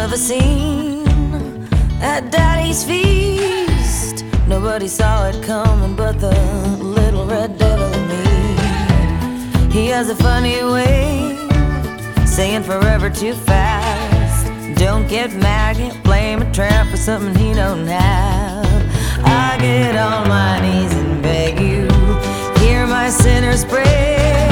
ever seen at Daddy's feast. Nobody saw it coming but the little red devil in me. He has a funny way saying forever too fast. Don't get mad, can't blame a tramp for something he don't have. I get on